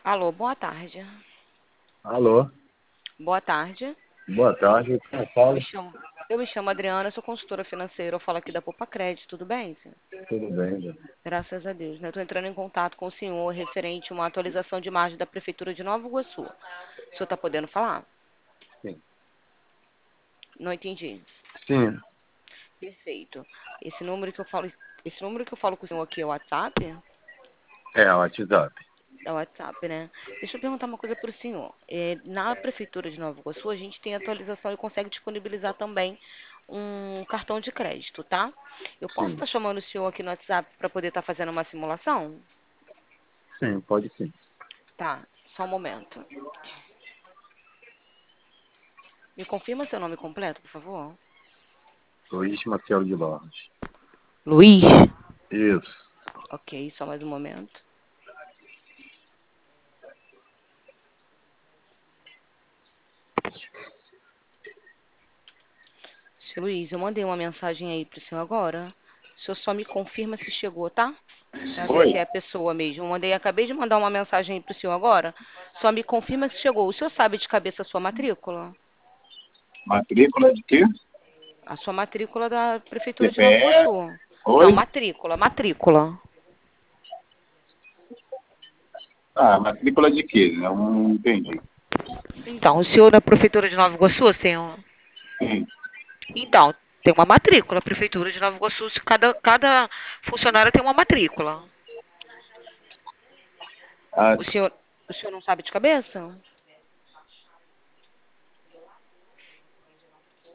Alô, boa tarde. Alô, Boa tarde. boa tarde. Como Eu me fala? chamo, eu me chamo Adriana, sou consultora financeira. Eu falo aqui da Poupa Crédito, tudo bem, senhor? Tudo bem, já? Graças a Deus, né? Eu estou entrando em contato com o senhor referente a uma atualização de margem da Prefeitura de Nova Iguaçu. O senhor está podendo falar? Sim. Não entendi. Sim, Perfeito. Esse número que eu falo com o senhor aqui é o WhatsApp? é o WhatsApp. É o WhatsApp, né? Deixa eu perguntar uma coisa para o senhor. Na Prefeitura de Nova Iguaçu, a gente tem atualização e consegue disponibilizar também um cartão de crédito, tá? Eu posso Sim, estar chamando o senhor aqui no WhatsApp para poder estar fazendo uma simulação? sim, pode sim. Tá, só um momento. Me confirma seu nome completo, por favor? Luiz Maciel de Barros. Luiz. Isso. Ok, só mais um momento. Seu Luiz, eu mandei uma mensagem aí pro senhor agora. O senhor só me confirma se chegou, tá? Pra ver Oi? se é a pessoa mesmo. Acabei de mandar uma mensagem aí pro senhor agora. Só me confirma se chegou. O senhor sabe de cabeça a sua matrícula? Matrícula de quê? A sua matrícula da Prefeitura de Nova CPF? Iguaçu. Não, Oi? matrícula. Ah, matrícula de quê? Não entendi. Então, o senhor da Prefeitura de Nova Iguaçu, senhor? Sim. Então, tem uma matrícula. A Prefeitura de Nova Iguaçu, cada funcionário tem uma matrícula. Ah, O senhor não sabe de cabeça?